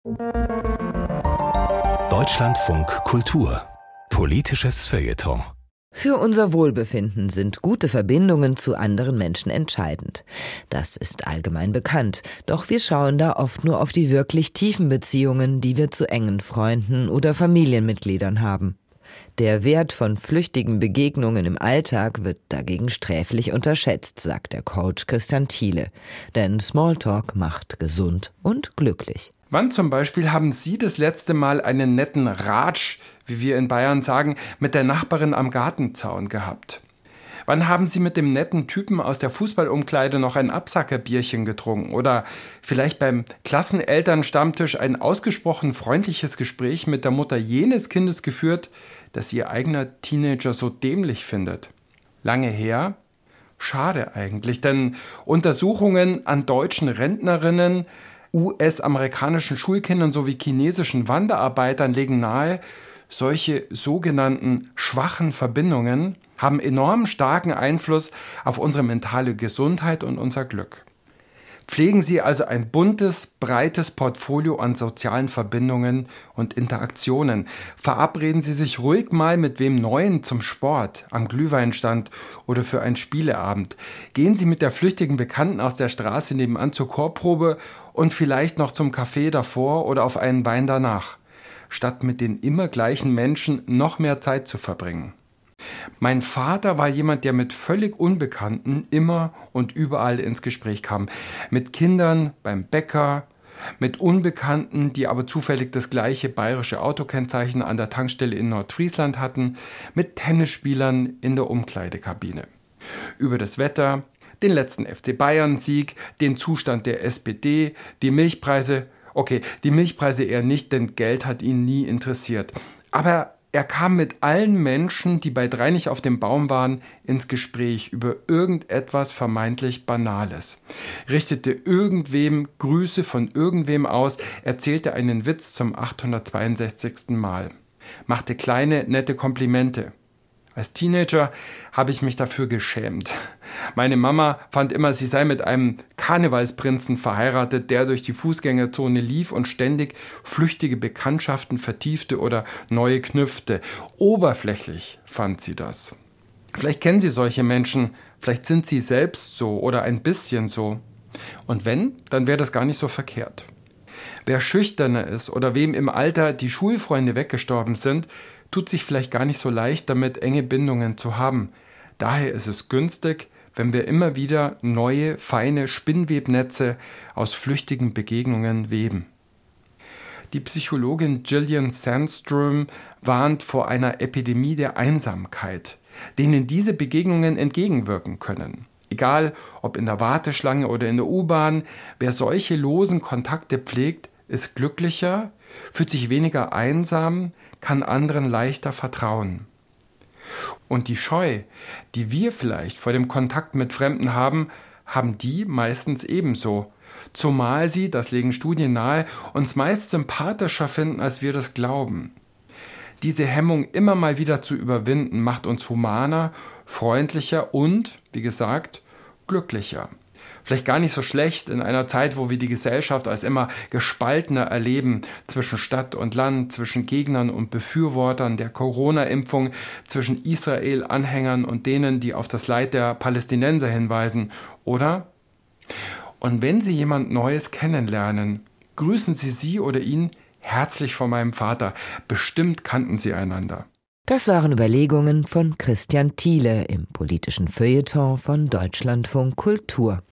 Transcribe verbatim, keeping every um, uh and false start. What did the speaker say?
Deutschlandfunk Kultur. Politisches Feuilleton. Für unser Wohlbefinden sind gute Verbindungen zu anderen Menschen entscheidend. Das ist allgemein bekannt. Doch wir schauen da oft nur auf die wirklich tiefen Beziehungen, die wir zu engen Freunden oder Familienmitgliedern haben. Der Wert von flüchtigen Begegnungen im Alltag wird dagegen sträflich unterschätzt, sagt der Coach Christian Thiele. Denn Smalltalk macht gesund und glücklich. Wann zum Beispiel haben Sie das letzte Mal einen netten Ratsch, wie wir in Bayern sagen, mit der Nachbarin am Gartenzaun gehabt? Wann haben Sie mit dem netten Typen aus der Fußballumkleide noch ein Absackerbierchen getrunken? Oder vielleicht beim Klassenelternstammtisch ein ausgesprochen freundliches Gespräch mit der Mutter jenes Kindes geführt, das Ihr eigener Teenager so dämlich findet? Lange her? Schade eigentlich, denn Untersuchungen an deutschen Rentnerinnen, U S-amerikanischen Schulkindern sowie chinesischen Wanderarbeitern legen nahe, solche sogenannten schwachen Verbindungen haben enorm starken Einfluss auf unsere mentale Gesundheit und unser Glück. Pflegen Sie also ein buntes, breites Portfolio an sozialen Verbindungen und Interaktionen. Verabreden Sie sich ruhig mal mit wem Neuen zum Sport, am Glühweinstand oder für einen Spieleabend. Gehen Sie mit der flüchtigen Bekannten aus der Straße nebenan zur Chorprobe und vielleicht noch zum Café davor oder auf einen Wein danach, statt mit den immer gleichen Menschen noch mehr Zeit zu verbringen. Mein Vater war jemand, der mit völlig Unbekannten immer und überall ins Gespräch kam. Mit Kindern beim Bäcker, mit Unbekannten, die aber zufällig das gleiche bayerische Autokennzeichen an der Tankstelle in Nordfriesland hatten, mit Tennisspielern in der Umkleidekabine. Über das Wetter, den letzten F C Bayern-Sieg, den Zustand der S P D, die Milchpreise. Okay, die Milchpreise eher nicht, denn Geld hat ihn nie interessiert. Aber er kam mit allen Menschen, die bei drei nicht auf dem Baum waren, ins Gespräch über irgendetwas vermeintlich Banales. Richtete irgendwem Grüße von irgendwem aus, erzählte einen Witz zum achthundertzweiundsechzigsten Mal. Machte kleine, nette Komplimente. Als Teenager habe ich mich dafür geschämt. Meine Mama fand immer, sie sei mit einem Karnevalsprinzen verheiratet, der durch die Fußgängerzone lief und ständig flüchtige Bekanntschaften vertiefte oder neue knüpfte. Oberflächlich fand sie das. Vielleicht kennen Sie solche Menschen, vielleicht sind Sie selbst so oder ein bisschen so. Und wenn, dann wäre das gar nicht so verkehrt. Wer schüchterner ist oder wem im Alter die Schulfreunde weggestorben sind, tut sich vielleicht gar nicht so leicht damit, enge Bindungen zu haben. Daher ist es günstig, wenn wir immer wieder neue, feine Spinnwebnetze aus flüchtigen Begegnungen weben. Die Psychologin Gillian Sandstrom warnt vor einer Epidemie der Einsamkeit, denen diese Begegnungen entgegenwirken können. Egal, ob in der Warteschlange oder in der U-Bahn, wer solche losen Kontakte pflegt, ist glücklicher, fühlt sich weniger einsam, kann anderen leichter vertrauen. Und die Scheu, die wir vielleicht vor dem Kontakt mit Fremden haben, haben die meistens ebenso. Zumal sie, das legen Studien nahe, uns meist sympathischer finden, als wir das glauben. Diese Hemmung immer mal wieder zu überwinden, macht uns humaner, freundlicher und, wie gesagt, glücklicher. Vielleicht gar nicht so schlecht in einer Zeit, wo wir die Gesellschaft als immer gespaltener erleben, zwischen Stadt und Land, zwischen Gegnern und Befürwortern der Corona-Impfung, zwischen Israel-Anhängern und denen, die auf das Leid der Palästinenser hinweisen, oder? Und wenn Sie jemand Neues kennenlernen, grüßen Sie sie oder ihn herzlich von meinem Vater. Bestimmt kannten Sie einander. Das waren Überlegungen von Christian Thiele im politischen Feuilleton von Deutschlandfunk Kultur.